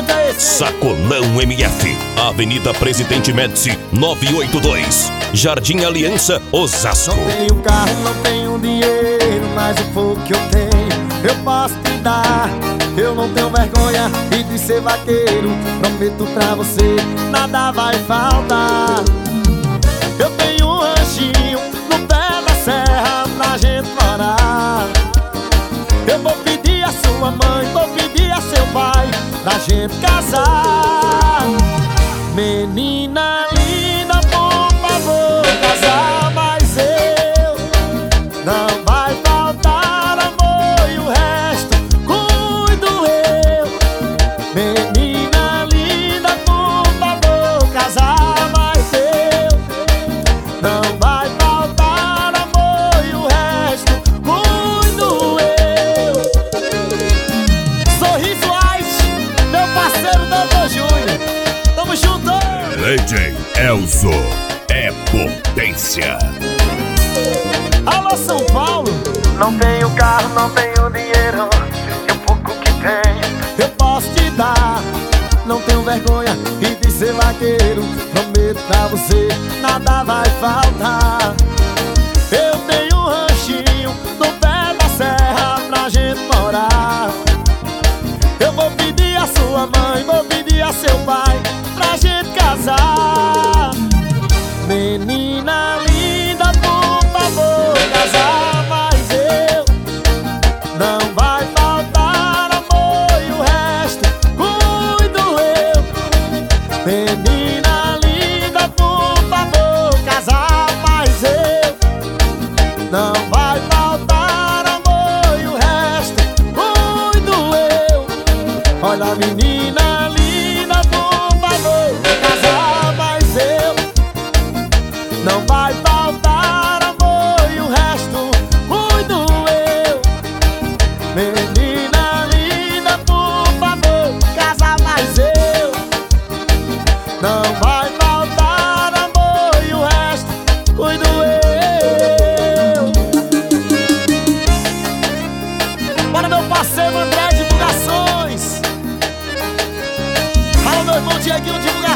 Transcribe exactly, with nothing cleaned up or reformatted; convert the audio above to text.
nome é esse? Sacolão M F, Avenida Presidente Médici, novecentos e oitenta e dois, Jardim Aliança, Osasco. Não tenho carro, não tenho dinheiro, mas o pouco que eu tenho eu posso te dar. Eu não tenho vergonha e de ser vaqueiro, prometo pra você, nada vai faltar. Eu tenho um ranchinho no pé da serra pra gente morar. Eu vou pedir a sua mãe, vou pedir a seu pai pra gente casar. Menina linda, por favor, casar. Mas eu não vai faltar amor e o resto cuido eu. Menina linda, por favor, casar. Mas eu não vai faltar amor e o resto cuido eu. Sorriso White, meu parceiro doutor Júnior, tamo junto. D J Elzo é potência. Alô São Paulo. Não tenho carro, não tenho dinheiro, e o pouco que tenho eu posso te dar. Não tenho vergonha e de ser vaqueiro, prometo pra você, nada vai faltar. Eu tenho um ranchinho no pé da serra pra gente morar. Eu vou pedir a sua mãe, vou pedir a seu pai pra gente casar. Menina linda, por favor, casar. Mas eu não vai faltar amor e o resto cuido eu. Menina linda, por favor, casar. Mas eu não vai faltar amor e o resto cuido eu. Olha, menina linda, por favor, casar. Mas eu não vai faltar amor e o resto cuido eu. Menina linda, por favor, casar. Mas eu não vai faltar amor e o resto cuido eu. Bora, meu parceiro André Divulgações. Alô, meu irmão Dieguinho Divulgações.